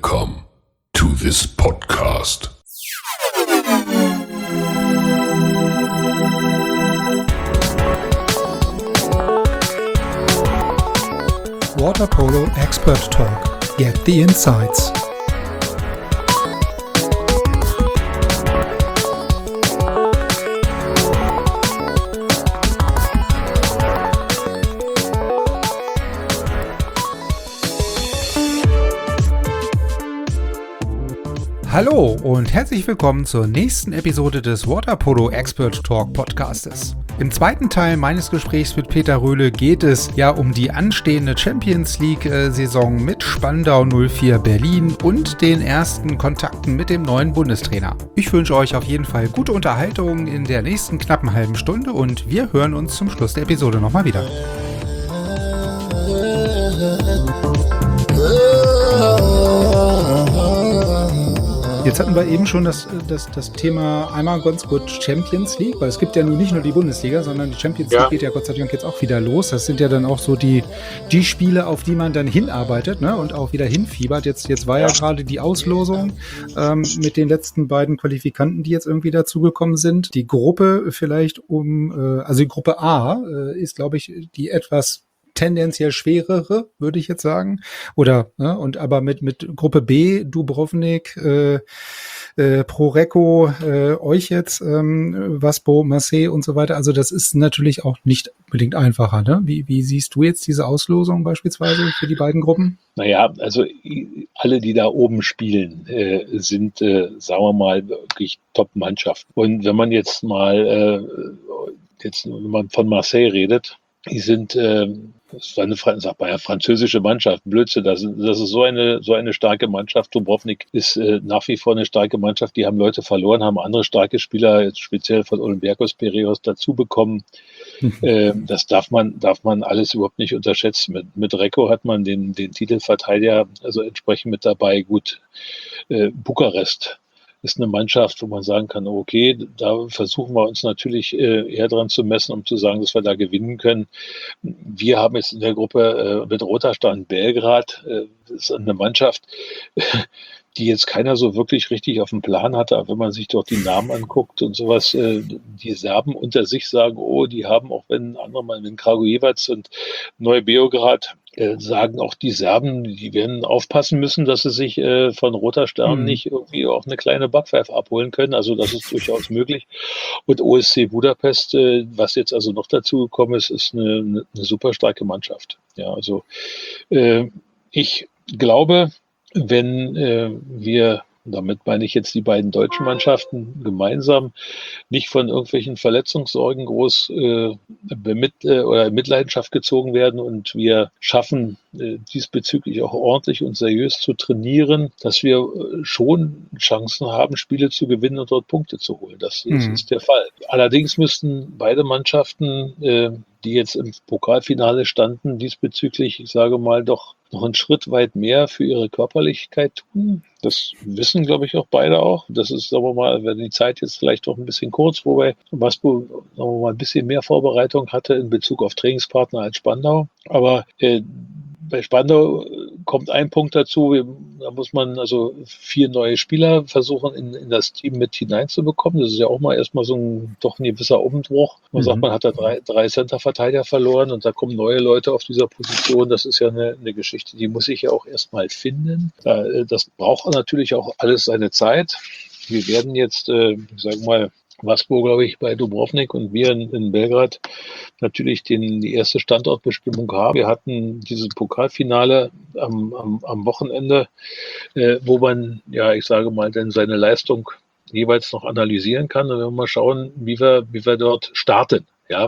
Welcome to this podcast. Water Polo Expert Talk. Get the insights. Hallo und herzlich willkommen zur nächsten Episode des Water Polo Expert Talk Podcastes. Im zweiten Teil meines Gesprächs mit Peter Röhle geht es ja um die anstehende Champions League-Saison mit Spandau 04 Berlin und den ersten Kontakten mit dem neuen Bundestrainer. Ich wünsche euch auf jeden Fall gute Unterhaltung in der nächsten knappen halben Stunde und wir hören uns zum Schluss der Episode nochmal wieder. Jetzt hatten wir eben schon das Thema einmal ganz gut Champions League, weil es gibt ja nun nicht nur die Bundesliga, sondern die Champions League geht ja Gott sei Dank jetzt auch wieder los. Das sind ja dann auch so die Spiele, auf die man dann hinarbeitet, ne, und auch wieder hinfiebert. Jetzt war ja gerade die Auslosung mit den letzten beiden Qualifikanten, die jetzt irgendwie dazugekommen sind. Die Gruppe vielleicht also die Gruppe A ist, glaube ich, die etwas tendenziell schwerere, würde ich jetzt sagen. Oder, ne, und aber mit Gruppe B, Dubrovnik, Prorecco, euch jetzt, Waspo, Marseille und so weiter. Also das ist natürlich auch nicht unbedingt einfacher, ne? Wie siehst du jetzt diese Auslosung beispielsweise für die beiden Gruppen? Naja, also alle, die da oben spielen, sind, sagen wir mal, wirklich Top-Mannschaften. Und wenn man jetzt mal, wenn man von Marseille redet, die sind, das war sagt man ja, französische Mannschaft, Blödsinn, das ist so eine starke Mannschaft. Dubrovnik ist nach wie vor eine starke Mannschaft, die haben Leute verloren, haben andere starke Spieler, jetzt speziell von Olympiakos Piräus dazu bekommen. Das darf man alles überhaupt nicht unterschätzen. Mit Recco hat man den Titelverteidiger also entsprechend mit dabei. Gut, Bukarest ist eine Mannschaft, wo man sagen kann, okay, da versuchen wir uns natürlich eher dran zu messen, um zu sagen, dass wir da gewinnen können. Wir haben jetzt in der Gruppe mit Roter Stern Belgrad, das ist eine Mannschaft, die jetzt keiner so wirklich richtig auf dem Plan hatte, aber wenn man sich dort die Namen anguckt und sowas, die Serben unter sich sagen, oh, die haben auch, wenn andere mal in Kragujevac und Neu-Beograd sagen auch die Serben, die werden aufpassen müssen, dass sie sich von Roter Stern nicht irgendwie auch eine kleine Backpfeife abholen können. Also das ist durchaus möglich. Und OSC Budapest, was jetzt also noch dazu gekommen ist eine super starke Mannschaft. Ja, also ich glaube, wenn wir, damit meine ich jetzt die beiden deutschen Mannschaften gemeinsam, nicht von irgendwelchen Verletzungssorgen groß in Mitleidenschaft gezogen werden und wir schaffen, diesbezüglich auch ordentlich und seriös zu trainieren, dass wir schon Chancen haben, Spiele zu gewinnen und dort Punkte zu holen. Das ist der Fall. Allerdings müssten beide Mannschaften, die jetzt im Pokalfinale standen, diesbezüglich, ich sage mal, doch noch einen Schritt weit mehr für ihre Körperlichkeit tun. Das wissen, glaube ich, auch beide auch. Das ist, sagen wir mal, wenn die Zeit jetzt vielleicht doch ein bisschen kurz, wobei Waspo, sagen wir mal, ein bisschen mehr Vorbereitung hatte in Bezug auf Trainingspartner als Spandau. Aber bei Spandau kommt ein Punkt dazu, da muss man also 4 neue Spieler versuchen, in das Team mit hineinzubekommen. Das ist ja auch mal erstmal so ein gewisser Umbruch. Man sagt, man hat da drei Center-Verteidiger verloren und da kommen neue Leute auf dieser Position. Das ist ja eine Geschichte, die muss ich ja auch erstmal finden. Das braucht natürlich auch alles seine Zeit. Wir werden jetzt, ich sage mal, Waspo, glaube ich, bei Dubrovnik und wir in Belgrad natürlich die erste Standortbestimmung haben. Wir hatten dieses Pokalfinale am Wochenende, wo man, ja, ich sage mal, dann seine Leistung jeweils noch analysieren kann und wir mal schauen, wie wir dort starten. Ja,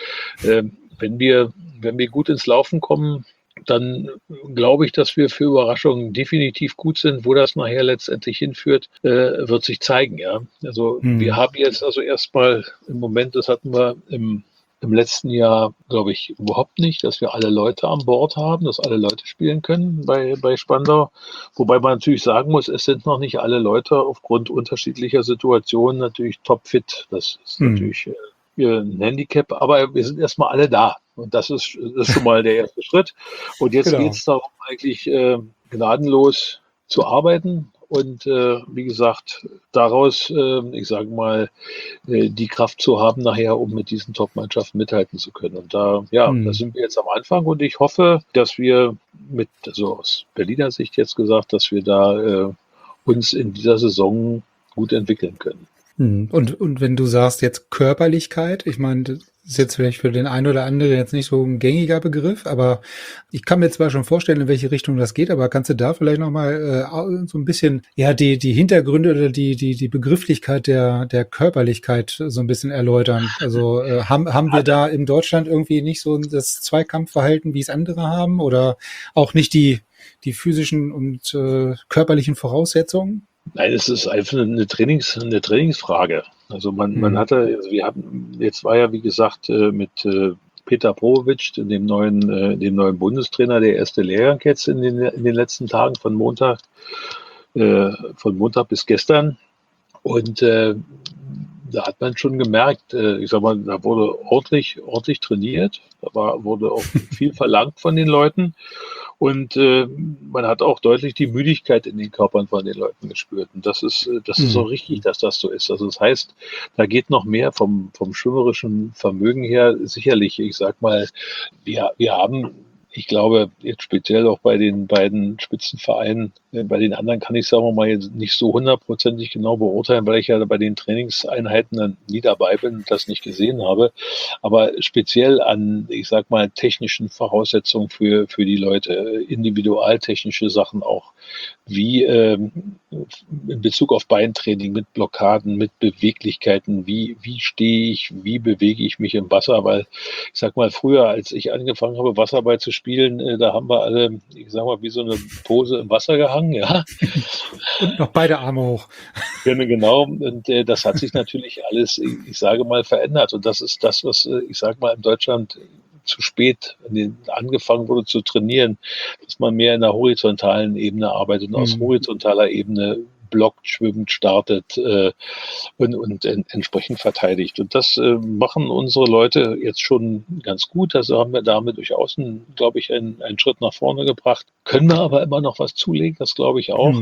wenn wir gut ins Laufen kommen, dann glaube ich, dass wir für Überraschungen definitiv gut sind. Wo das nachher letztendlich hinführt, wird sich zeigen. Ja, also wir haben jetzt also erstmal im Moment, das hatten wir im letzten Jahr, glaube ich, überhaupt nicht, dass wir alle Leute an Bord haben, dass alle Leute spielen können bei Spandau. Wobei man natürlich sagen muss, es sind noch nicht alle Leute aufgrund unterschiedlicher Situationen natürlich topfit. Das ist natürlich ein Handicap, aber wir sind erstmal alle da. Und das ist schon mal der erste Schritt. Und jetzt geht es darum, eigentlich gnadenlos zu arbeiten und wie gesagt, daraus, ich sage mal, die Kraft zu haben nachher, um mit diesen Top-Mannschaften mithalten zu können. Und da sind wir jetzt am Anfang und ich hoffe, dass wir also aus Berliner Sicht jetzt gesagt, dass wir da uns in dieser Saison gut entwickeln können. Und wenn du sagst jetzt Körperlichkeit, ich meine, das ist jetzt vielleicht für den einen oder anderen jetzt nicht so ein gängiger Begriff, aber ich kann mir zwar schon vorstellen, in welche Richtung das geht, aber kannst du da vielleicht nochmal so ein bisschen, die Hintergründe oder die Begrifflichkeit der Körperlichkeit so ein bisschen erläutern? Also haben wir da in Deutschland irgendwie nicht so das Zweikampfverhalten, wie es andere haben, oder auch nicht die physischen und körperlichen Voraussetzungen? Nein, es ist einfach eine Trainingsfrage. Also wir hatten, jetzt war ja wie gesagt mit Peter Probovic, dem neuen Bundestrainer, der erste Lehrgang jetzt in den letzten Tagen von Montag bis gestern. Und da hat man schon gemerkt, ich sag mal, da wurde ordentlich trainiert, wurde auch viel verlangt von den Leuten. Und man hat auch deutlich die Müdigkeit in den Körpern von den Leuten gespürt. Und das ist so richtig, dass das so ist. Also das heißt, da geht noch mehr vom schwimmerischen Vermögen her. Sicherlich, ich sag mal, wir haben, ich glaube, jetzt speziell auch bei den beiden Spitzenvereinen, bei den anderen kann ich, sagen wir mal, jetzt nicht so hundertprozentig genau beurteilen, weil ich ja bei den Trainingseinheiten dann nie dabei bin und das nicht gesehen habe. Aber speziell an, ich sag mal, technischen Voraussetzungen für die Leute, individualtechnische Sachen auch, wie in Bezug auf Beintraining, mit Blockaden, mit Beweglichkeiten, wie stehe ich, wie bewege ich mich im Wasser, weil ich sag mal, früher, als ich angefangen habe, Wasserball zu spielen, da haben wir alle, ich sag mal, wie so eine Pose im Wasser gehangen, ja. Und noch beide Arme hoch. Genau, und das hat sich natürlich alles, ich sage mal, verändert. Und das ist das, was, ich sage mal, in Deutschland zu spät angefangen wurde zu trainieren, dass man mehr in der horizontalen Ebene arbeitet und aus horizontaler Ebene blockt, schwimmt, startet und entsprechend verteidigt. Und das machen unsere Leute jetzt schon ganz gut. Also haben wir damit durchaus, glaube ich, einen Schritt nach vorne gebracht. Können wir aber immer noch was zulegen, das glaube ich auch.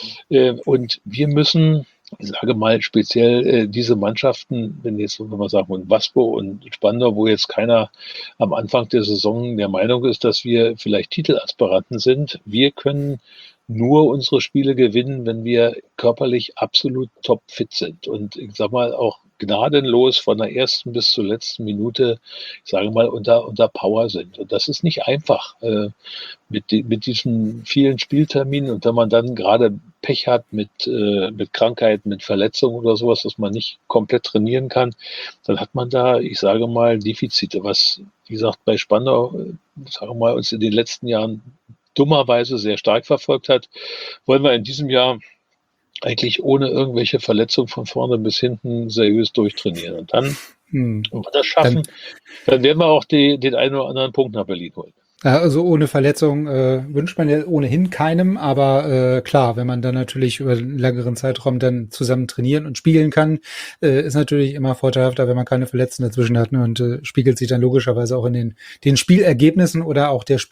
Und wir müssen, ich sage mal speziell diese Mannschaften, wenn wir sagen, und Waspo und Spandau, wo jetzt keiner am Anfang der Saison der Meinung ist, dass wir vielleicht Titelaspiranten sind, wir können nur unsere Spiele gewinnen, wenn wir körperlich absolut topfit sind und ich sag mal auch gnadenlos von der ersten bis zur letzten Minute, ich sage mal, unter Power sind. Und das ist nicht einfach mit diesen vielen Spielterminen. Und wenn man dann gerade Pech hat mit Krankheiten, mit Verletzungen oder sowas, dass man nicht komplett trainieren kann, dann hat man da, ich sage mal, Defizite, was, wie gesagt, bei Spandau, sagen wir mal, uns in den letzten Jahren dummerweise sehr stark verfolgt hat, wollen wir in diesem Jahr eigentlich ohne irgendwelche Verletzungen von vorne bis hinten seriös durchtrainieren. Und dann, wenn wir das schaffen, dann werden wir auch den einen oder anderen Punkt nach Berlin holen. Also ohne Verletzung wünscht man ja ohnehin keinem, aber klar, wenn man dann natürlich über einen längeren Zeitraum dann zusammen trainieren und spielen kann, ist natürlich immer vorteilhafter, wenn man keine Verletzten dazwischen hat, ne, und spiegelt sich dann logischerweise auch in den Spielergebnissen oder auch des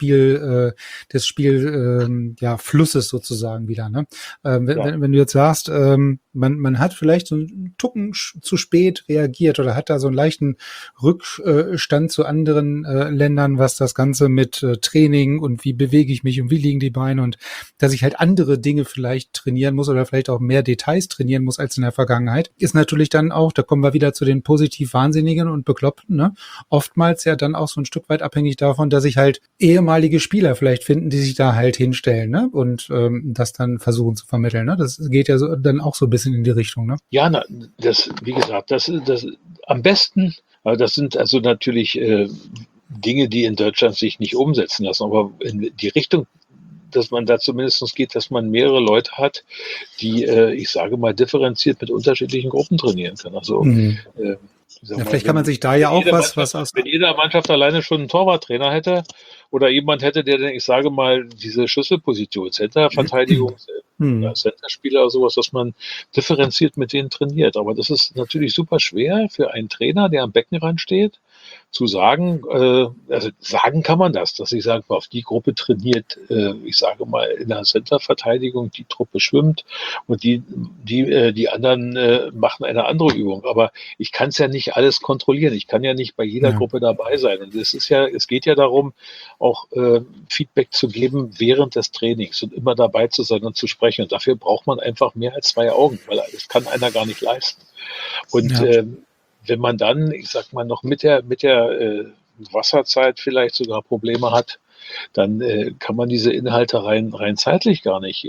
Flusses sozusagen wieder. Ne? Wenn du jetzt sagst, man hat vielleicht so einen Tucken zu spät reagiert oder hat da so einen leichten Rückstand zu anderen Ländern, was das Ganze mit Training und wie bewege ich mich und wie liegen die Beine und dass ich halt andere Dinge vielleicht trainieren muss oder vielleicht auch mehr Details trainieren muss als in der Vergangenheit, ist natürlich dann auch, da kommen wir wieder zu den positiv Wahnsinnigen und Bekloppten, ne? Oftmals ja dann auch so ein Stück weit abhängig davon, dass sich halt ehemalige Spieler vielleicht finden, die sich da halt hinstellen, ne? Und das dann versuchen zu vermitteln, ne? Das geht ja so, dann auch so ein bisschen in die Richtung, ne? Ja, wie gesagt, das am besten, aber das sind also natürlich Dinge, die in Deutschland sich nicht umsetzen lassen, aber in die Richtung, dass man da zumindest geht, dass man mehrere Leute hat, die, ich sage mal, differenziert mit unterschiedlichen Gruppen trainieren kann. Also vielleicht kann man sich da ja auch was aus. Wenn jede Mannschaft alleine schon einen Torwarttrainer hätte oder jemand hätte, der, ich sage mal, diese Schlüsselposition, Center-Verteidigung, Center-Spieler oder sowas, dass man differenziert mit denen trainiert. Aber das ist natürlich super schwer für einen Trainer, der am Beckenrand steht zu sagen, also sagen kann man das, dass ich sage, auf die Gruppe trainiert, ich sage mal, in der Centerverteidigung, die Truppe schwimmt und die anderen machen eine andere Übung. Aber ich kann es ja nicht alles kontrollieren. Ich kann ja nicht bei jeder Gruppe dabei sein. Und es geht ja darum, auch Feedback zu geben während des Trainings und immer dabei zu sein und zu sprechen. Und dafür braucht man einfach mehr als 2 Augen, weil das kann einer gar nicht leisten. Und wenn man dann, ich sag mal, noch mit der Wasserzeit vielleicht sogar Probleme hat, dann kann man diese Inhalte rein zeitlich gar nicht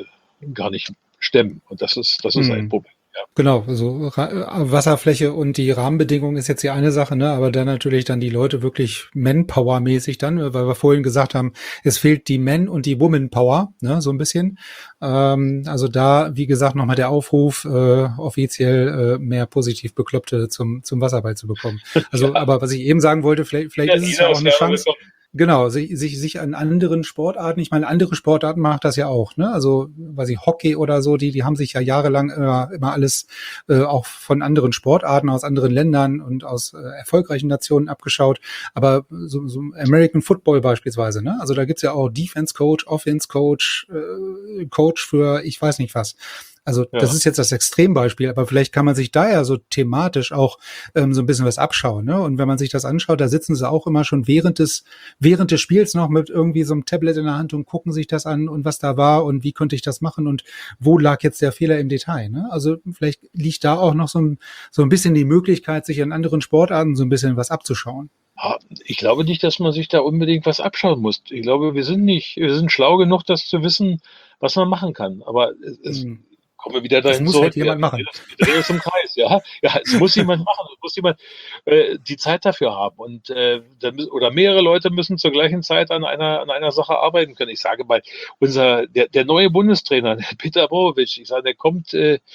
stemmen. Und das ist ein Problem. Ja. Genau, also Wasserfläche und die Rahmenbedingungen ist jetzt die eine Sache, ne? Aber dann natürlich dann die Leute wirklich Manpower-mäßig dann, weil wir vorhin gesagt haben, es fehlt die Man- und die Woman-Power, ne? So ein bisschen. Also da, wie gesagt, nochmal der Aufruf, offiziell mehr positiv Bekloppte zum Wasserball zu bekommen. Also, aber was ich eben sagen wollte, vielleicht ist es ja auch eine Chance. Genau, sich an anderen Sportarten, ich meine, andere Sportarten macht das ja auch, ne? Also, weiß ich, Hockey oder so, die haben sich ja jahrelang immer alles auch von anderen Sportarten aus anderen Ländern und aus erfolgreichen Nationen abgeschaut. Aber so American Football beispielsweise, ne? Also da gibt's ja auch Defense Coach, Offense Coach, Coach für ich weiß nicht was. Also das ist jetzt das Extrembeispiel, aber vielleicht kann man sich da ja so thematisch auch so ein bisschen was abschauen. Ne? Und wenn man sich das anschaut, da sitzen sie auch immer schon während des Spiels noch mit irgendwie so einem Tablet in der Hand und gucken sich das an und was da war und wie könnte ich das machen und wo lag jetzt der Fehler im Detail. Ne? Also vielleicht liegt da auch noch so ein bisschen die Möglichkeit, sich an anderen Sportarten so ein bisschen was abzuschauen. Ich glaube nicht, dass man sich da unbedingt was abschauen muss. Ich glaube, wir sind schlau genug, das zu wissen, was man machen kann. Aber kommen wir wieder dahin zurück. Es muss halt jemand machen. Wir drehen uns im Kreis, ja. Ja, es muss jemand machen. Es muss jemand die Zeit dafür haben. Und oder mehrere Leute müssen zur gleichen Zeit an einer Sache arbeiten können. Ich sage mal, der neue Bundestrainer, der Peter Boruwitsch, ich sage, der kommt,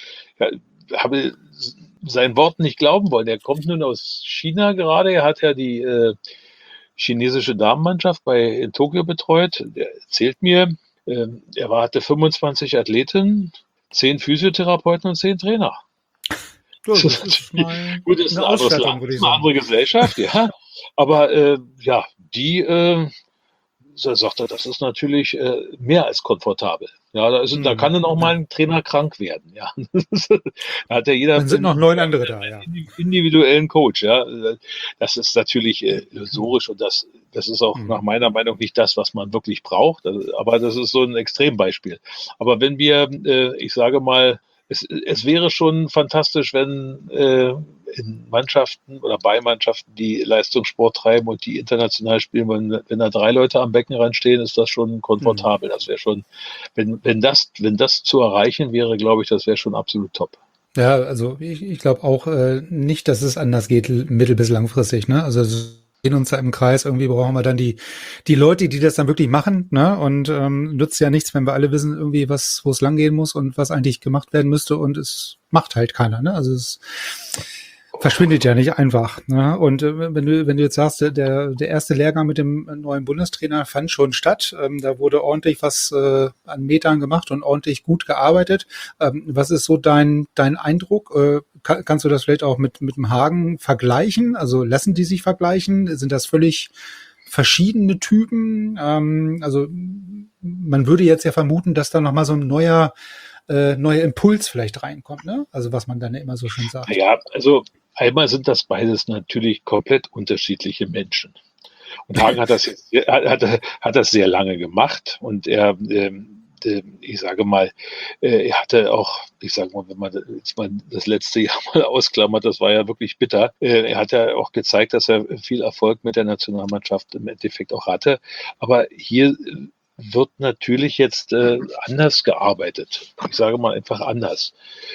habe seinen Worten nicht glauben wollen. Der kommt nun aus China gerade. Er hat ja die chinesische Damenmannschaft in Tokio betreut. Der erzählt mir, er hatte 25 Athletinnen, 10 Physiotherapeuten und 10 Trainer. Das ist mal gut, das ist ein anderes Land, eine andere Gesellschaft, ja. Aber die sagt er, das ist natürlich mehr als komfortabel. Ja, da kann dann auch mal ein Trainer krank werden. Ja, da hat ja jeder. Dann sind noch 9 andere da, ja. Individuellen Coach, ja. Das ist natürlich illusorisch und das ist auch nach meiner Meinung nicht das, was man wirklich braucht. Aber das ist so ein Extrembeispiel. Aber wenn wir, ich sage mal, es wäre schon fantastisch, wenn in Mannschaften oder bei Mannschaften, die Leistungssport treiben und die international spielen, wenn da 3 Leute am Beckenrand stehen, ist das schon komfortabel. Das wäre schon, wenn das zu erreichen wäre, glaube ich, das wäre schon absolut top. Ja, also ich glaube auch nicht, dass es anders geht, mittel- bis langfristig. Ne? Also in uns da im Kreis, irgendwie brauchen wir dann die Leute, die das dann wirklich machen, ne? Und nützt ja nichts, wenn wir alle wissen, irgendwie, wo es langgehen muss und was eigentlich gemacht werden müsste und es macht halt keiner, ne? Also es verschwindet ja nicht einfach, ne? Und wenn du jetzt sagst, der erste Lehrgang mit dem neuen Bundestrainer fand schon statt, da wurde ordentlich was an Metern gemacht und ordentlich gut gearbeitet. Was ist so dein Eindruck? Kannst du das vielleicht auch mit dem Hagen vergleichen? Also lassen die sich vergleichen? Sind das völlig verschiedene Typen? Also man würde jetzt ja vermuten, dass da nochmal so ein neuer Impuls vielleicht reinkommt, ne? Also was man dann immer so schön sagt. Ja, also einmal sind das beides natürlich komplett unterschiedliche Menschen. Und Hagen hat das sehr lange gemacht und ich sage mal, er hatte auch, ich sage mal, wenn man jetzt mal das letzte Jahr mal ausklammert, das war ja wirklich bitter. Er hat ja auch gezeigt, dass er viel Erfolg mit der Nationalmannschaft im Endeffekt auch hatte. Aber hier wird natürlich jetzt anders gearbeitet. Ich sage mal einfach anders.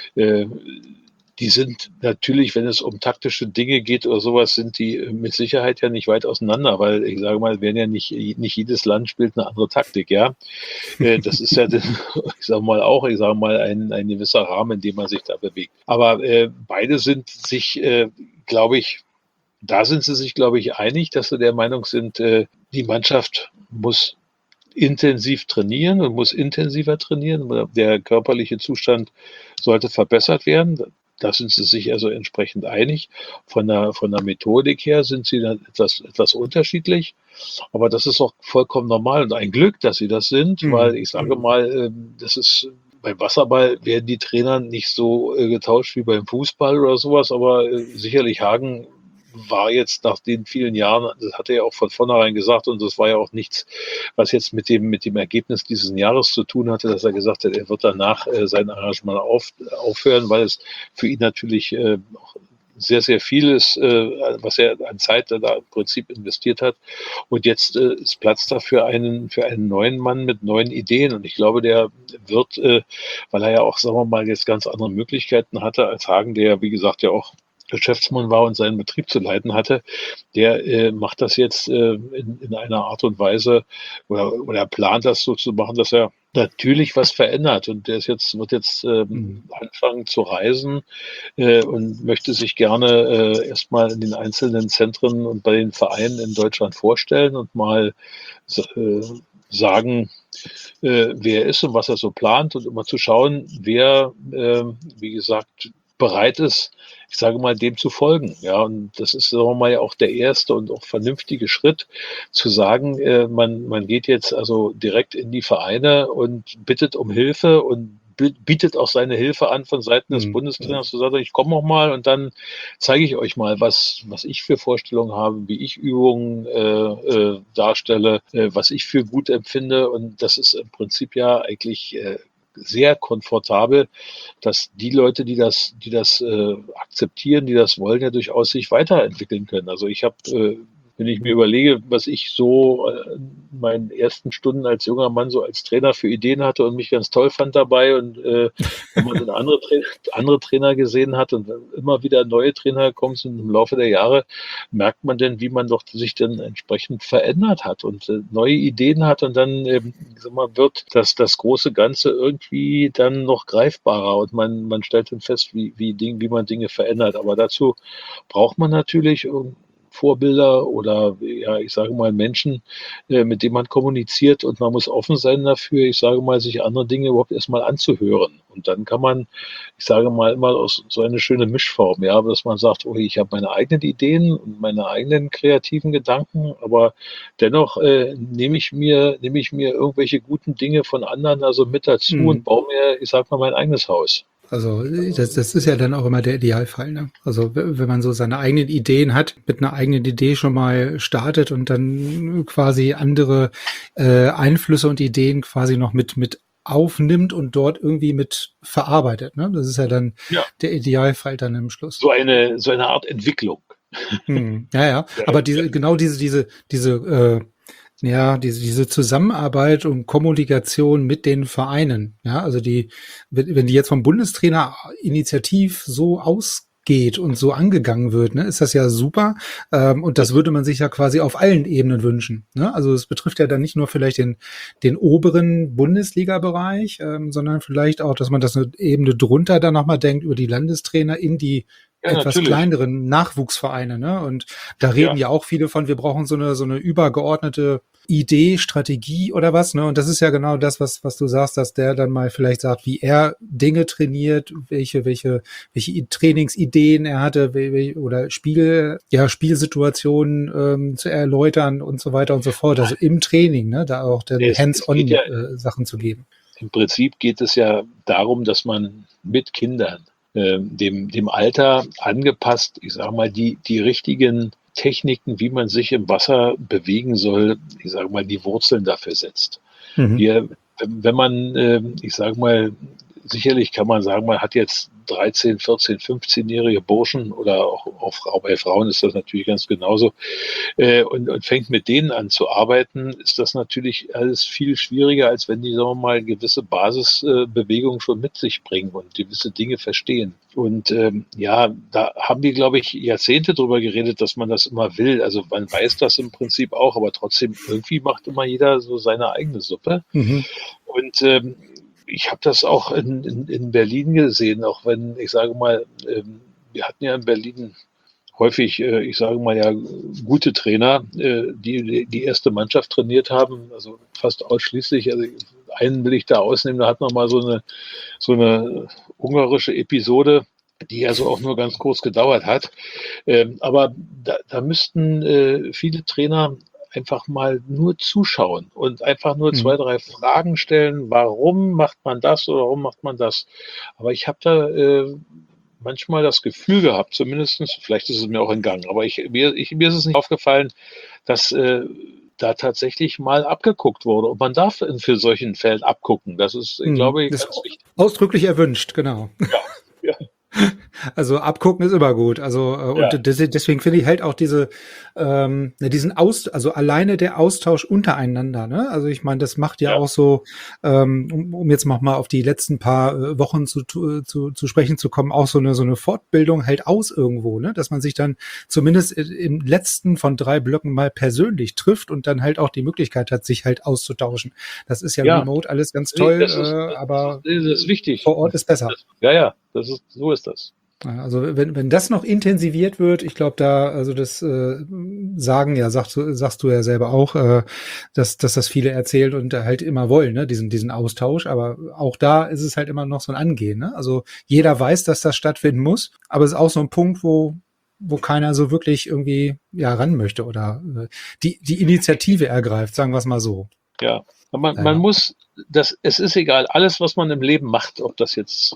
Die sind natürlich, wenn es um taktische Dinge geht oder sowas, sind die mit Sicherheit ja nicht weit auseinander, weil ich sage mal, werden ja nicht jedes Land spielt eine andere Taktik, ja. Das ist ja, ich sage mal, ein gewisser Rahmen, in dem man sich da bewegt. Aber beide sind sich, glaube ich, sind sie sich, glaube ich, einig, dass sie der Meinung sind, die Mannschaft muss intensiv trainieren und muss intensiver trainieren. Der körperliche Zustand sollte verbessert werden. da sind sie sich also entsprechend einig. Von der Methodik her sind sie dann etwas unterschiedlich. Aber das ist auch vollkommen normal und ein Glück, dass sie das sind, weil ich sage mal, das ist beim Wasserball werden die Trainer nicht so getauscht wie beim Fußball oder sowas, aber sicherlich Hagen war jetzt nach den vielen Jahren, das hat er ja auch von vornherein gesagt, und das war ja auch nichts, was jetzt mit dem Ergebnis dieses Jahres zu tun hatte, dass er gesagt hat, er wird danach sein Engagement aufhören, weil es für ihn natürlich auch sehr, sehr viel ist, was er an Zeit da im Prinzip investiert hat. Und jetzt ist Platz da für einen neuen Mann mit neuen Ideen. Und ich glaube, der wird, weil er ja auch, sagen wir mal, jetzt ganz andere Möglichkeiten hatte als Hagen, der, wie gesagt, ja auch Geschäftsmann war und seinen Betrieb zu leiten hatte, der macht das jetzt in einer Art und Weise oder plant das so zu machen, dass er natürlich was verändert. Und der wird jetzt anfangen zu reisen und möchte sich gerne erstmal in den einzelnen Zentren und bei den Vereinen in Deutschland vorstellen und mal sagen, wer er ist und was er so plant und immer zu schauen, wer, wie gesagt, bereit ist, ich sage mal, dem zu folgen. Ja, und das ist, sagen wir mal, ja auch der erste und auch vernünftige Schritt, zu sagen, man geht jetzt also direkt in die Vereine und bittet um Hilfe und bietet auch seine Hilfe an von Seiten des Bundestrainers, zu sagen, ich komme noch mal und dann zeige ich euch mal, was ich für Vorstellungen habe, wie ich Übungen darstelle, was ich für gut empfinde. Und das ist im Prinzip ja eigentlich sehr komfortabel, dass die Leute, die das akzeptieren, die das wollen, ja durchaus sich weiterentwickeln können. Also ich habe, wenn ich mir überlege, was ich so in meinen ersten Stunden als junger Mann so als Trainer für Ideen hatte und mich ganz toll fand dabei, und wenn man dann andere Trainer gesehen hat und immer wieder neue Trainer kommen sind im Laufe der Jahre, merkt man denn, wie man doch sich dann entsprechend verändert hat und neue Ideen hat, und dann wird das große Ganze irgendwie dann noch greifbarer und man stellt dann fest, wie man Dinge verändert. Aber dazu braucht man natürlich Vorbilder oder, ja, ich sage mal, Menschen, mit denen man kommuniziert, und man muss offen sein dafür, ich sage mal, sich andere Dinge überhaupt erstmal anzuhören. Und dann kann man, ich sage mal, immer aus so eine schöne Mischform, ja, dass man sagt, okay, ich habe meine eigenen Ideen und meine eigenen kreativen Gedanken, aber dennoch nehme ich mir irgendwelche guten Dinge von anderen also mit dazu und baue mir, ich sage mal, mein eigenes Haus. Also das ist ja dann auch immer der Idealfall, ne? Also wenn man so seine eigenen Ideen hat, mit einer eigenen Idee schon mal startet und dann quasi andere Einflüsse und Ideen quasi noch mit aufnimmt und dort irgendwie mit verarbeitet, ne? Das ist ja dann der Idealfall dann im Schluss. So eine Art Entwicklung. Ja. Aber diese Zusammenarbeit und Kommunikation mit den Vereinen, ja, also wenn die jetzt vom Bundestrainer initiativ so ausgeht und so angegangen wird, ne, ist das ja super. Und das würde man sich ja quasi auf allen Ebenen wünschen, ne? Also es betrifft ja dann nicht nur vielleicht den oberen Bundesliga-Bereich, sondern vielleicht auch, dass man das eine Ebene drunter dann nochmal denkt, über die Landestrainer in die etwas kleineren Nachwuchsvereine, ne? Und da reden ja auch viele von, wir brauchen so eine übergeordnete Idee, Strategie oder was, ne? Und das ist ja genau das, was du sagst, dass der dann mal vielleicht sagt, wie er Dinge trainiert, welche Trainingsideen er hatte, oder Spielsituationen zu erläutern und so weiter und so fort. Also im Training, ne? Da auch dann hands-on Sachen zu geben. Im Prinzip geht es ja darum, dass man mit Kindern dem Alter angepasst, ich sage mal, die richtigen Techniken, wie man sich im Wasser bewegen soll, ich sage mal, die Wurzeln dafür setzt. Wenn man, ich sage mal, sicherlich kann man sagen, man hat jetzt 13, 14, 15-jährige Burschen oder auch bei Frauen ist das natürlich ganz genauso und fängt mit denen an zu arbeiten, ist das natürlich alles viel schwieriger, als wenn die, sagen wir mal, gewisse Basisbewegungen schon mit sich bringen und gewisse Dinge verstehen. Und da haben wir, glaube ich, Jahrzehnte drüber geredet, dass man das immer will. Also man weiß das im Prinzip auch, aber trotzdem irgendwie macht immer jeder so seine eigene Suppe. Und ich habe das auch in Berlin gesehen, auch wenn, ich sage mal, wir hatten ja in Berlin häufig, ich sage mal ja, gute Trainer, die erste Mannschaft trainiert haben, also fast ausschließlich. Also einen will ich da ausnehmen, da hat man mal so eine ungarische Episode, die also auch nur ganz kurz gedauert hat. Aber da müssten viele Trainer einfach mal nur zuschauen und einfach nur 2, 3 Fragen stellen. Warum macht man das oder warum macht man das? Aber ich habe da manchmal das Gefühl gehabt, zumindestens, vielleicht ist es mir auch entgangen, aber mir ist es nicht aufgefallen, dass da tatsächlich mal abgeguckt wurde. Und man darf für solchen Fällen abgucken. Das ist, glaube ich, das ganz wichtig. Ausdrücklich erwünscht, genau. Ja. Also abgucken ist immer gut. Also und deswegen finde ich halt auch diesen also alleine der Austausch untereinander. Ne? Also ich meine, das macht ja auch so, um jetzt noch mal auf die letzten paar Wochen zu sprechen zu kommen, auch so eine Fortbildung halt aus irgendwo, ne? Dass man sich dann zumindest im letzten von 3 Blöcken mal persönlich trifft und dann halt auch die Möglichkeit hat, sich halt auszutauschen. Das ist ja remote alles ganz toll, aber das ist wichtig. Vor Ort ist besser. So ist das. Also wenn das noch intensiviert wird, ich glaube also das sagst du ja selber auch, dass das viele erzählen und halt immer wollen, ne, diesen Austausch, aber auch da ist es halt immer noch so ein Angehen, ne? Also jeder weiß, dass das stattfinden muss, aber es ist auch so ein Punkt, wo keiner so wirklich irgendwie ran möchte oder die Initiative ergreift, sagen wir es mal so. Ja, man muss es ist egal, alles, was man im Leben macht, ob das jetzt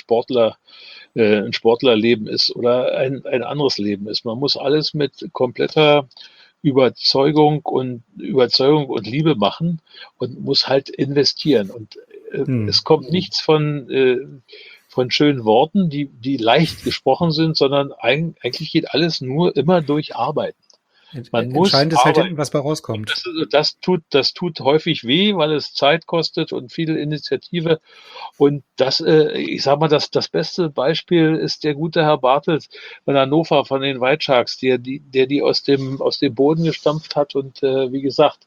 ein Sportlerleben ist oder ein anderes Leben ist. Man muss alles mit kompletter Überzeugung und Liebe machen und muss halt investieren. Und es kommt nichts von schönen Worten, die leicht gesprochen sind, sondern eigentlich geht alles nur immer durch Arbeiten. Entscheidend ist halt hinten, was bei rauskommt. Das tut häufig weh, weil es Zeit kostet und viel Initiative. Und ich sag mal, das beste Beispiel ist der gute Herr Bartels von Hannover, von den White Sharks, der die aus dem Boden gestampft hat und wie gesagt,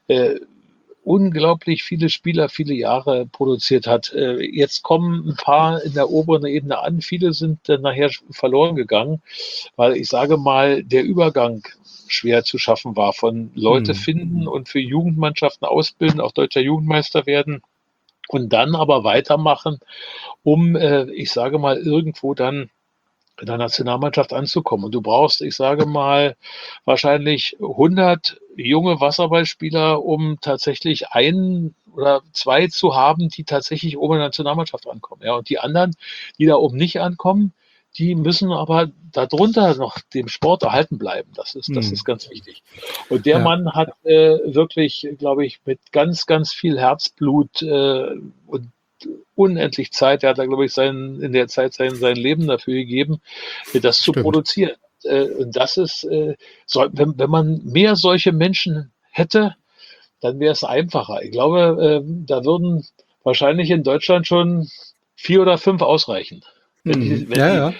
unglaublich viele Spieler, viele Jahre produziert hat. Jetzt kommen ein paar in der oberen Ebene an. Viele sind nachher verloren gegangen, weil ich sage mal, der Übergang schwer zu schaffen war, von Leute finden und für Jugendmannschaften ausbilden, auch deutscher Jugendmeister werden und dann aber weitermachen, um, ich sage mal, irgendwo dann in der Nationalmannschaft anzukommen. Und du brauchst, ich sage mal, wahrscheinlich 100 junge Wasserballspieler, um tatsächlich 1 oder 2 zu haben, die tatsächlich oben in der Nationalmannschaft ankommen. Ja, und die anderen, die da oben nicht ankommen, die müssen aber darunter noch dem Sport erhalten bleiben. Das ist ganz wichtig. Und der Mann hat wirklich, glaube ich, mit ganz, ganz viel Herzblut und unendlich Zeit, er hat da, glaube ich, in der Zeit sein Leben dafür gegeben, das zu produzieren. Und das ist, wenn man mehr solche Menschen hätte, dann wäre es einfacher. Ich glaube, da würden wahrscheinlich in Deutschland schon 4 oder 5 ausreichen. Wenn die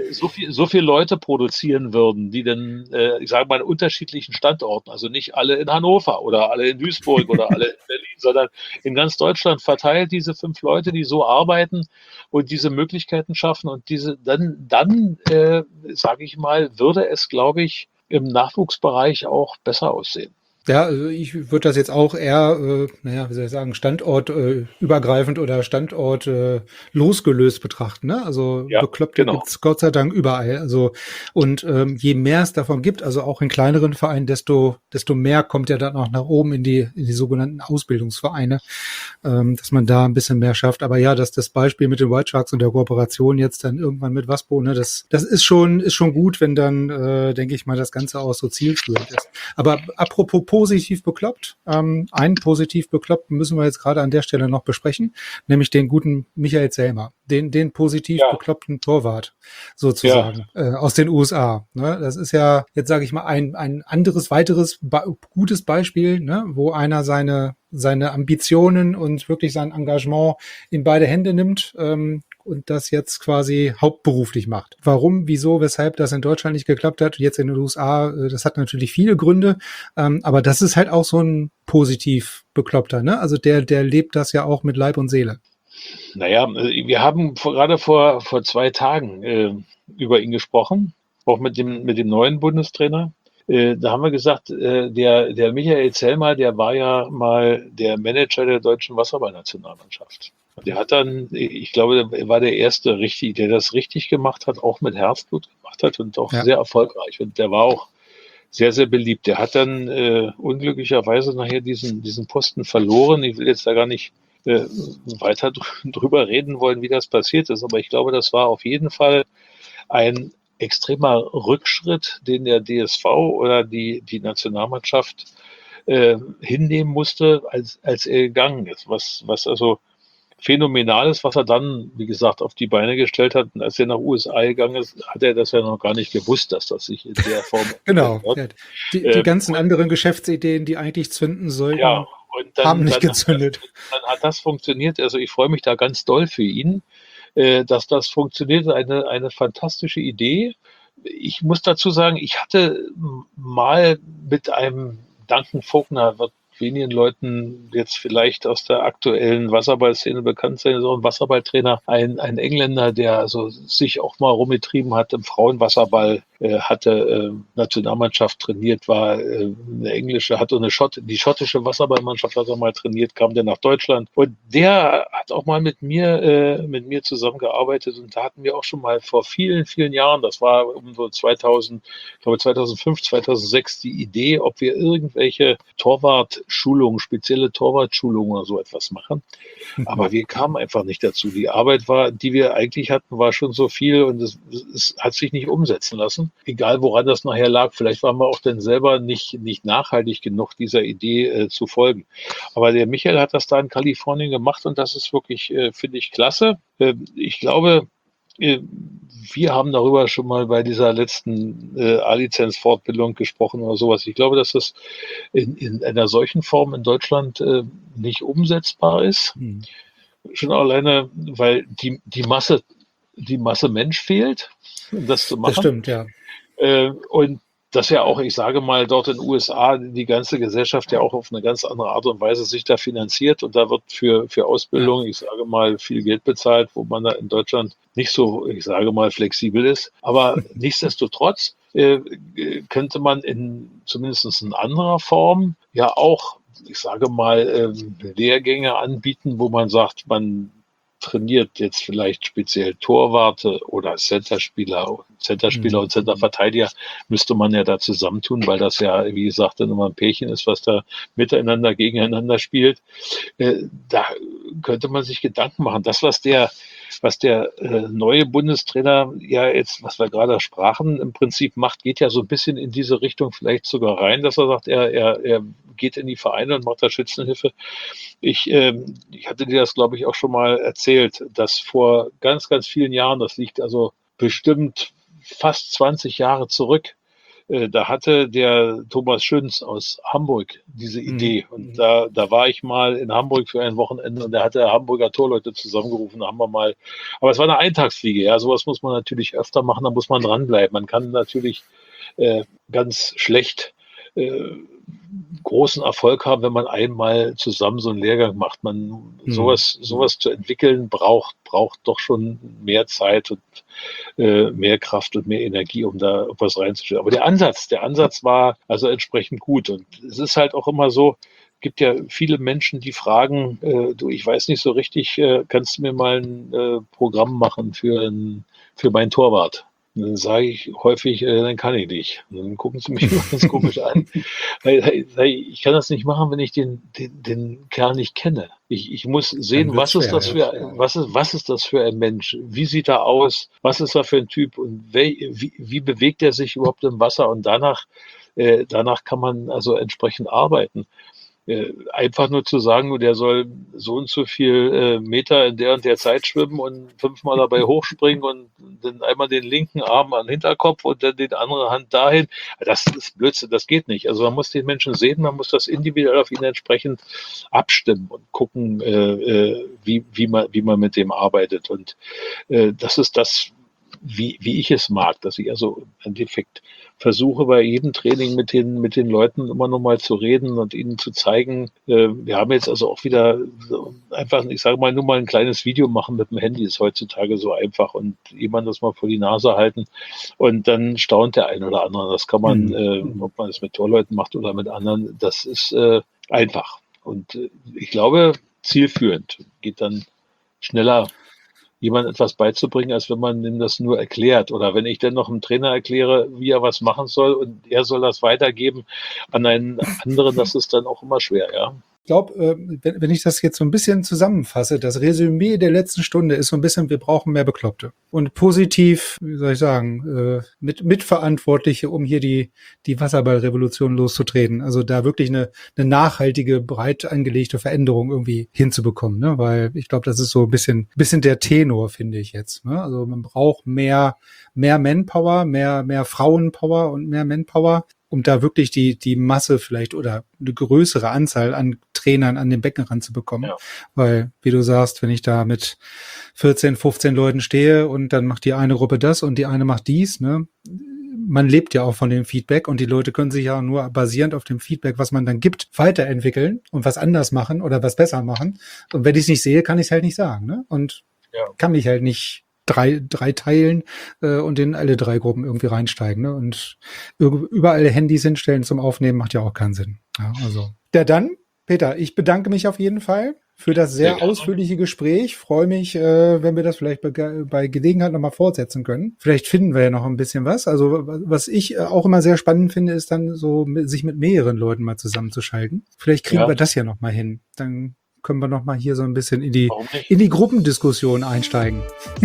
so viele Leute produzieren würden, die dann, ich sage mal, in unterschiedlichen Standorten, also nicht alle in Hannover oder alle in Duisburg oder alle in Berlin, sondern in ganz Deutschland verteilt, diese 5 Leute, die so arbeiten und diese Möglichkeiten schaffen und dann sage ich mal, würde es, glaube ich, im Nachwuchsbereich auch besser aussehen. Ja, also ich würde das jetzt auch eher, wie soll ich sagen, standortübergreifend oder Standort losgelöst betrachten. Ne? Also Bekloppte gibt's Gott sei Dank überall. Also und je mehr es davon gibt, also auch in kleineren Vereinen, desto mehr kommt ja dann auch nach oben in die sogenannten Ausbildungsvereine, dass man da ein bisschen mehr schafft. Aber ja, dass das Beispiel mit den White Sharks und der Kooperation jetzt dann irgendwann mit Waspo, ne, das ist schon gut, wenn dann, denke ich mal, das Ganze auch so zielführend ist. Aber apropos positiv bekloppt. Einen positiv bekloppten müssen wir jetzt gerade an der Stelle noch besprechen, nämlich den guten Michael Selmer, den positiv bekloppten Torwart sozusagen aus den USA. Ne? Das ist ja, jetzt sage ich mal, ein anderes, weiteres gutes Beispiel, ne? Wo einer seine Ambitionen und wirklich sein Engagement in beide Hände nimmt und das jetzt quasi hauptberuflich macht. Warum, wieso, weshalb das in Deutschland nicht geklappt hat, jetzt in den USA, das hat natürlich viele Gründe, aber das ist halt auch so ein positiv Bekloppter, ne? Also der lebt das ja auch mit Leib und Seele. Naja, wir haben gerade vor 2 Tagen über ihn gesprochen, auch mit dem neuen Bundestrainer. Da haben wir gesagt, der Michael Zellmer, der war ja mal der Manager der deutschen Wasserballnationalmannschaft. Der hat dann, ich glaube, er war der erste der das richtig gemacht hat, auch mit Herzblut gemacht hat und auch sehr erfolgreich. Und der war auch sehr, sehr beliebt. Der hat dann unglücklicherweise nachher diesen Posten verloren. Ich will jetzt da gar nicht weiter drüber reden wollen, wie das passiert ist, aber ich glaube, das war auf jeden Fall ein extremer Rückschritt, den der DSV oder die Nationalmannschaft hinnehmen musste, als er gegangen ist. Was also phänomenal ist, was er dann, wie gesagt, auf die Beine gestellt hat. Und als er nach USA gegangen ist, hat er das ja noch gar nicht gewusst, dass das sich in der Form genau. Ja. Die ganzen anderen Geschäftsideen, die eigentlich zünden sollten, haben nicht gezündet. Dann hat das funktioniert. Also ich freue mich da ganz doll für ihn, dass das funktioniert. Eine fantastische Idee. Ich muss dazu sagen, ich hatte mal mit einem Duncan Vogner, wird wenigen Leuten jetzt vielleicht aus der aktuellen Wasserballszene bekannt sein, so ein Wasserballtrainer, ein Engländer, der also sich auch mal rumgetrieben hat im Frauenwasserball, hatte Nationalmannschaft trainiert, war eine englische, hatte die schottische Wasserballmannschaft hat er mal trainiert, kam dann nach Deutschland und der hat auch mal mit mir zusammengearbeitet und da hatten wir auch schon mal vor vielen, vielen Jahren, das war um so 2005, 2006 die Idee, ob wir irgendwelche Torwartschulungen, spezielle Torwartschulungen oder so etwas machen. Aber wir kamen einfach nicht dazu. Die Arbeit die wir eigentlich hatten, war schon so viel und es hat sich nicht umsetzen lassen. Egal, woran das nachher lag. Vielleicht waren wir auch dann selber nicht nachhaltig genug, dieser Idee zu folgen. Aber der Michael hat das da in Kalifornien gemacht und das ist wirklich, finde ich, klasse. Ich glaube, wir haben darüber schon mal bei dieser letzten A-Lizenz-Fortbildung gesprochen oder sowas. Ich glaube, dass das in einer solchen Form in Deutschland nicht umsetzbar ist. Schon alleine, weil die Masse Mensch fehlt, um das zu machen. Das stimmt, ja. Und das ja auch, ich sage mal, dort in den USA die ganze Gesellschaft ja auch auf eine ganz andere Art und Weise sich da finanziert und da wird für Ausbildung, ich sage mal, viel Geld bezahlt, wo man da in Deutschland nicht so, ich sage mal, flexibel ist. Aber nichtsdestotrotz könnte man zumindest in anderer Form ja auch, ich sage mal, Lehrgänge anbieten, wo man sagt, man trainiert jetzt vielleicht speziell Torwarte oder Centerspieler und Centerverteidiger müsste man ja da zusammentun, weil das ja, wie gesagt, dann immer ein Pärchen ist, was da miteinander, gegeneinander spielt. Da könnte man sich Gedanken machen. Das, was der neue Bundestrainer ja jetzt, was wir gerade sprachen, im Prinzip macht, geht ja so ein bisschen in diese Richtung vielleicht sogar rein, dass er sagt, er geht in die Vereine und macht da Schützenhilfe. Ich hatte dir das, glaube ich, auch schon mal erzählt, dass vor ganz, ganz vielen Jahren, das liegt also bestimmt fast 20 Jahre zurück, da hatte der Thomas Schünz aus Hamburg diese Idee. Und da war ich mal in Hamburg für ein Wochenende und da hat der Hamburger Torleute zusammengerufen. Da haben wir mal, aber es war eine Eintagsfliege. Ja, sowas muss man natürlich öfter machen, da muss man dranbleiben. Man kann natürlich ganz schlecht großen Erfolg haben, wenn man einmal zusammen so einen Lehrgang macht. Sowas zu entwickeln braucht doch schon mehr Zeit und mehr Kraft und mehr Energie, um da was reinzustellen. Aber der Ansatz war also entsprechend gut. Und es ist halt auch immer so, gibt ja viele Menschen, die fragen, du, ich weiß nicht so richtig, kannst du mir mal ein Programm machen für meinen Torwart? Und dann sage ich häufig, dann kann ich nicht. Und dann gucken sie mich immer ganz komisch an. Ich kann das nicht machen, wenn ich den Kerl nicht kenne. Ich muss sehen, was ist das für ein Mensch? Wie sieht er aus? Was ist er für ein Typ? Und wie bewegt er sich überhaupt im Wasser? Und danach kann man also entsprechend arbeiten. Einfach nur zu sagen, der soll so und so viel Meter in der und der Zeit schwimmen und 5-mal dabei hochspringen und dann einmal den linken Arm an den Hinterkopf und dann die andere Hand dahin. Das ist Blödsinn, das geht nicht. Also man muss den Menschen sehen, man muss das individuell auf ihn entsprechend abstimmen und gucken, wie man mit dem arbeitet. Und das ist das, wie ich es mag, dass ich also im Endeffekt versuche bei jedem Training mit den Leuten immer noch mal zu reden und ihnen zu zeigen, wir haben jetzt also auch wieder so einfach, ich sage mal, nur mal ein kleines Video machen mit dem Handy ist heutzutage so einfach und jemand das mal vor die Nase halten und dann staunt der ein oder andere. Das kann man, ob man das mit Torleuten macht oder mit anderen, das ist einfach. Und ich glaube, zielführend geht dann schneller, jemand etwas beizubringen, als wenn man ihm das nur erklärt. Oder wenn ich dann noch einem Trainer erkläre, wie er was machen soll und er soll das weitergeben an einen anderen, das ist dann auch immer schwer, ja. Ich glaube, wenn ich das jetzt so ein bisschen zusammenfasse, das Resümee der letzten Stunde ist so ein bisschen, wir brauchen mehr Bekloppte. Und positiv, wie soll ich sagen, Mitverantwortliche, um hier die Wasserballrevolution loszutreten. Also da wirklich eine nachhaltige, breit angelegte Veränderung irgendwie hinzubekommen. Ne? Weil ich glaube, das ist so ein bisschen der Tenor, finde ich jetzt. Ne? Also man braucht mehr Manpower, mehr Frauenpower und mehr Manpower, um da wirklich die Masse vielleicht oder eine größere Anzahl an Trainern an den Beckenrand zu bekommen. Ja. Weil, wie du sagst, wenn ich da mit 14, 15 Leuten stehe und dann macht die eine Gruppe das und die eine macht dies, ne? Man lebt ja auch von dem Feedback und die Leute können sich ja nur basierend auf dem Feedback, was man dann gibt, weiterentwickeln und was anders machen oder was besser machen. Und wenn ich es nicht sehe, kann ich es halt nicht sagen, ne? Und kann mich halt nicht drei teilen und in alle 3 Gruppen irgendwie reinsteigen. Ne? Und überall Handys hinstellen zum Aufnehmen macht ja auch keinen Sinn. Ja, also. Ja, dann, Peter, ich bedanke mich auf jeden Fall für das sehr ausführliche Gespräch. Freue mich, wenn wir das vielleicht bei Gelegenheit nochmal fortsetzen können. Vielleicht finden wir ja noch ein bisschen was. Also was ich auch immer sehr spannend finde, ist dann so, sich mit mehreren Leuten mal zusammenzuschalten. Vielleicht kriegen wir das ja nochmal hin. Dann können wir noch mal hier so ein bisschen in die Gruppendiskussion einsteigen.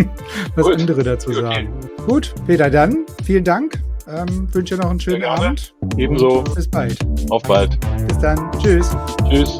Was gut, andere dazu sagen. Gut, Peter, dann vielen Dank. Wünsche noch einen schönen Abend. Ebenso. Und bis bald. Auf bald. Bis dann. Tschüss. Tschüss.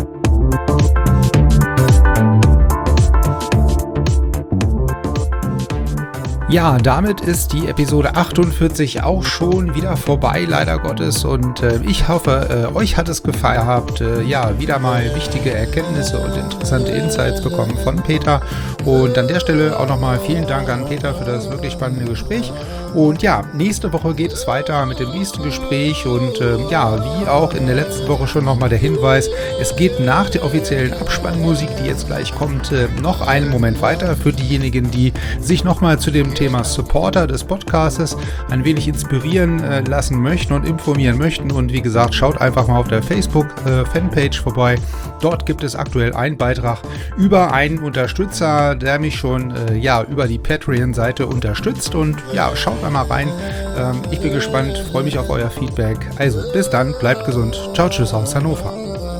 Ja, damit ist die Episode 48 auch schon wieder vorbei, leider Gottes. Und ich hoffe, euch hat es gefallen. Ihr habt wieder mal wichtige Erkenntnisse und interessante Insights bekommen von Peter. Und an der Stelle auch nochmal vielen Dank an Peter für das wirklich spannende Gespräch. Und ja, nächste Woche geht es weiter mit dem nächsten Gespräch. Und wie auch in der letzten Woche schon nochmal der Hinweis, es geht nach der offiziellen Abspannmusik, die jetzt gleich kommt, noch einen Moment weiter für diejenigen, die sich nochmal zu dem Thema Supporter des Podcastes ein wenig inspirieren lassen möchten und informieren möchten. Und wie gesagt, schaut einfach mal auf der Facebook-Fanpage vorbei. Dort gibt es aktuell einen Beitrag über einen Unterstützer, der mich schon über die Patreon-Seite unterstützt. Und ja, schaut mal rein. Ich bin gespannt, freue mich auf euer Feedback. Also bis dann, bleibt gesund. Ciao, tschüss aus Hannover.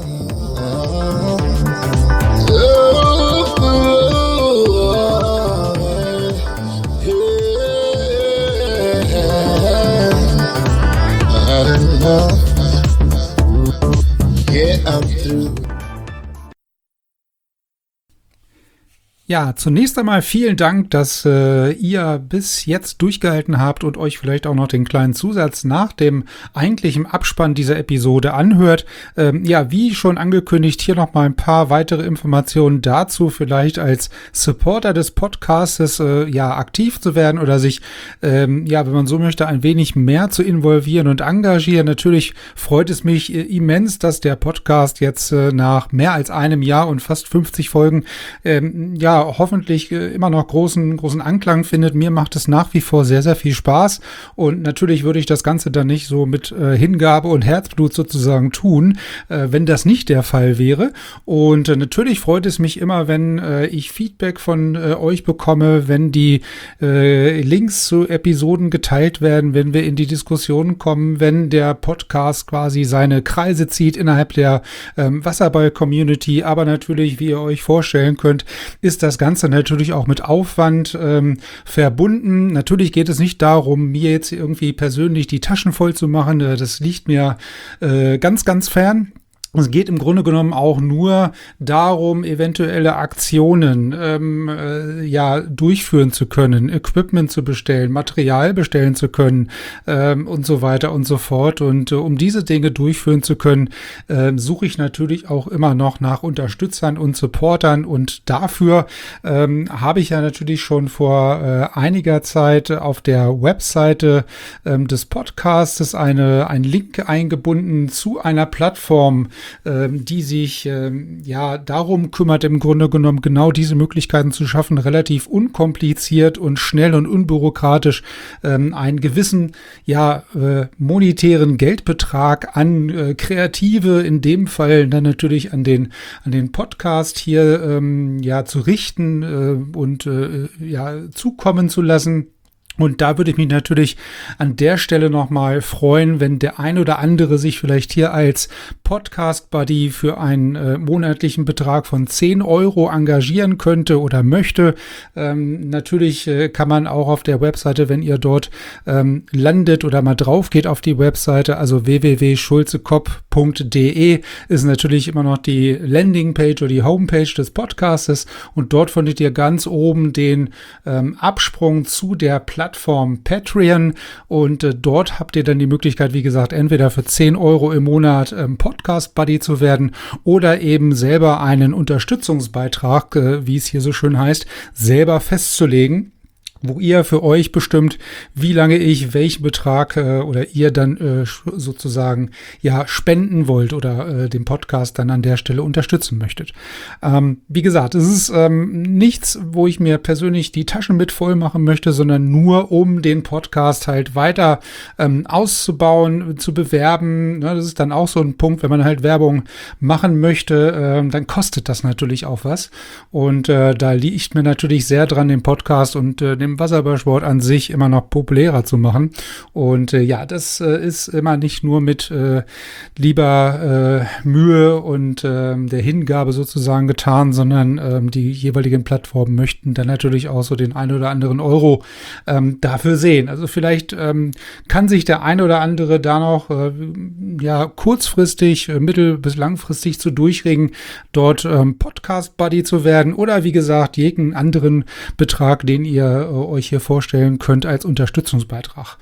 Ja, zunächst einmal vielen Dank, dass ihr bis jetzt durchgehalten habt und euch vielleicht auch noch den kleinen Zusatz nach dem eigentlichen Abspann dieser Episode anhört. Wie schon angekündigt, hier noch mal ein paar weitere Informationen dazu, vielleicht als Supporter des Podcastes aktiv zu werden oder sich, wenn man so möchte, ein wenig mehr zu involvieren und engagieren. Natürlich freut es mich immens, dass der Podcast jetzt nach mehr als einem Jahr und fast 50 Folgen hoffentlich immer noch großen Anklang findet. Mir macht es nach wie vor sehr, sehr viel Spaß und natürlich würde ich das Ganze dann nicht so mit Hingabe und Herzblut sozusagen tun, wenn das nicht der Fall wäre. Und natürlich freut es mich immer, wenn ich Feedback von euch bekomme, wenn die Links zu Episoden geteilt werden, wenn wir in die Diskussion kommen, wenn der Podcast quasi seine Kreise zieht innerhalb der Wasserball-Community. Aber natürlich, wie ihr euch vorstellen könnt, ist das Ganze natürlich auch mit Aufwand verbunden. Natürlich geht es nicht darum, mir jetzt irgendwie persönlich die Taschen voll zu machen. Das liegt mir ganz, ganz fern. Es geht im Grunde genommen auch nur darum, eventuelle Aktionen durchführen zu können, Equipment zu bestellen, Material bestellen zu können und so weiter und so fort. Und um diese Dinge durchführen zu können, suche ich natürlich auch immer noch nach Unterstützern und Supportern. Und dafür habe ich ja natürlich schon vor einiger Zeit auf der Webseite des Podcasts einen Link eingebunden zu einer Plattform, die sich darum kümmert, im Grunde genommen genau diese Möglichkeiten zu schaffen, relativ unkompliziert und schnell und unbürokratisch einen gewissen monetären Geldbetrag an Kreative, in dem Fall dann natürlich an den Podcast hier zu richten und zukommen zu lassen. Und da würde ich mich natürlich an der Stelle nochmal freuen, wenn der ein oder andere sich vielleicht hier als Podcast-Buddy für einen monatlichen Betrag von 10 € engagieren könnte oder möchte. Natürlich kann man auch auf der Webseite, wenn ihr dort landet oder mal drauf geht auf die Webseite, also www.schulzekopp.de ist natürlich immer noch die Landingpage oder die Homepage des Podcastes und dort findet ihr ganz oben den Absprung zu der Plattform Patreon und dort habt ihr dann die Möglichkeit, wie gesagt, entweder für 10 € im Monat Podcast-Buddy zu werden oder eben selber einen Unterstützungsbeitrag, wie es hier so schön heißt, selber festzulegen, wo ihr für euch bestimmt, wie lange ich welchen Betrag oder ihr dann sozusagen spenden wollt oder den Podcast dann an der Stelle unterstützen möchtet. Wie gesagt, es ist nichts, wo ich mir persönlich die Taschen mit voll machen möchte, sondern nur um den Podcast halt weiter auszubauen, zu bewerben. Ne, das ist dann auch so ein Punkt, wenn man halt Werbung machen möchte, dann kostet das natürlich auch was. Und da liegt mir natürlich sehr dran, den Podcast und den Wasserballsport an sich immer noch populärer zu machen. Und das ist immer nicht nur mit lieber Mühe und der Hingabe sozusagen getan, sondern die jeweiligen Plattformen möchten dann natürlich auch so den ein oder anderen Euro dafür sehen. Also vielleicht kann sich der ein oder andere da noch kurzfristig, mittel- bis langfristig zu durchringen, dort Podcast-Buddy zu werden oder wie gesagt, jeden anderen Betrag, den ihr euch hier vorstellen könnt, als Unterstützungsbeitrag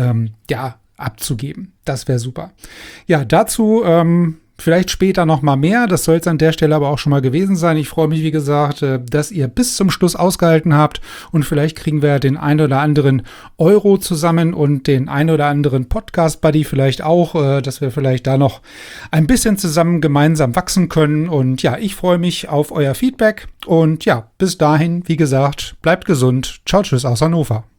abzugeben. Das wäre super. Ja, dazu vielleicht später noch mal mehr. Das soll es an der Stelle aber auch schon mal gewesen sein. Ich freue mich, wie gesagt, dass ihr bis zum Schluss ausgehalten habt und vielleicht kriegen wir den ein oder anderen Euro zusammen und den ein oder anderen Podcast-Buddy vielleicht auch, dass wir vielleicht da noch ein bisschen zusammen gemeinsam wachsen können. Und ja, ich freue mich auf euer Feedback und ja, bis dahin, wie gesagt, bleibt gesund. Ciao, tschüss aus Hannover.